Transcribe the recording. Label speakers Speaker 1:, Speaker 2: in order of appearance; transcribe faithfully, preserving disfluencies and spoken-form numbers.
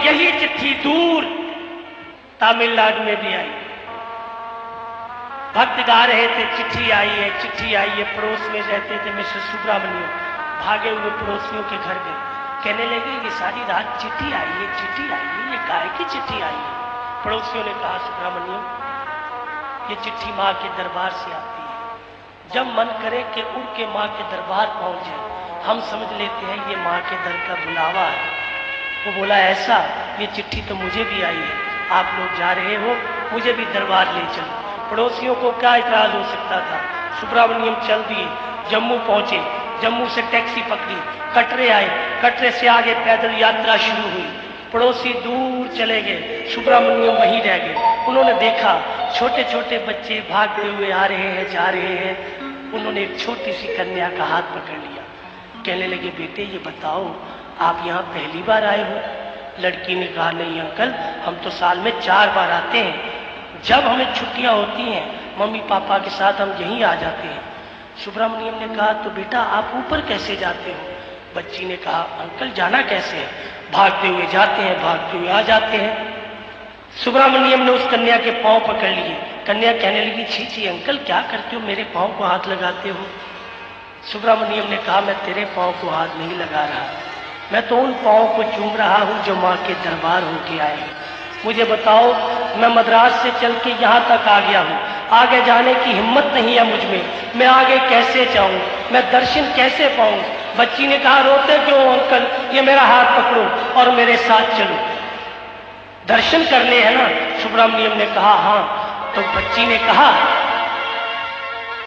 Speaker 1: यही चिट्ठी दूर तमिलनाडु में भी आई। भक्त गा रहे थे, चिट्ठी आई है, चिट्ठी आई है। पड़ोस में रहते थे मिस्टर सुब्रमण्यम, भागे हुए पड़ोसियों के घर गए, कहने लगे ये सारी रात चिट्ठी आई है, चिट्ठी आई है, ये गाय की चिट्ठी आई है। पड़ोसियों ने कहा सुब्रमण्यम, ये चिट्ठी माँ के दरबार से आती है, जब मन करे कि उड़ के माँ के दरबार पहुंच जाए, हम समझ लेते हैं ये माँ के दर का बुलावा है। वो बोला ऐसा, ये चिट्ठी तो मुझे भी आई है, आप लोग जा रहे हो, मुझे भी दरबार ले चलो। पड़ोसियों को क्या इतराज हो सकता था। सुब्रमण्यम चल दिए, जम्मू पहुंचे, जम्मू से टैक्सी पकड़ी, कटरे आए, कटरे से आगे पैदल यात्रा शुरू हुई। पड़ोसी दूर चले गए, सुब्रमण्यम वहीं रह गए। उन्होंने देखा छोटे छोटे बच्चे भागते हुए आ रहे हैं, जा रहे हैं। उन्होंने एक छोटी सी कन्या का हाथ पकड़ लिया, कहने लगे बेटे ये बताओ आप यहाँ पहली बार आए हो? लड़की ने कहा नहीं अंकल, हम तो साल में चार बार आते हैं, जब हमें छुट्टियां होती हैं मम्मी पापा के साथ हम यहीं आ जाते हैं। सुब्रमण्यम ने कहा तो बेटा आप ऊपर कैसे जाते हो? बच्ची ने कहा अंकल जाना कैसे है, भागते हुए जाते हैं, भागते हुए आ जाते हैं। सुब्रमण्यम ने उस कन्या के पांव पकड़ लिए। कन्या कहने लगी छी छी अंकल क्या करते हो, मेरे पांव को हाथ लगाते हो? सुब्रमण्यम ने कहा मैं तेरे पांव को हाथ नहीं लगा रहा, मैं तो उन पांव को चूम रहा हूं जो माँ के दरबार होके आए। मुझे बताओ, मैं मद्रास से चल के यहाँ तक आ गया हूँ, आगे जाने की हिम्मत नहीं है मुझ में, मैं आगे कैसे जाऊँ, मैं दर्शन कैसे पाऊँ? बच्ची ने कहा रोते क्यों अंकल, ये मेरा हाथ पकड़ो और मेरे साथ चलो, दर्शन करने हैं ना। सुब्रमण्यम ने कहा हाँ। तो बच्ची ने कहा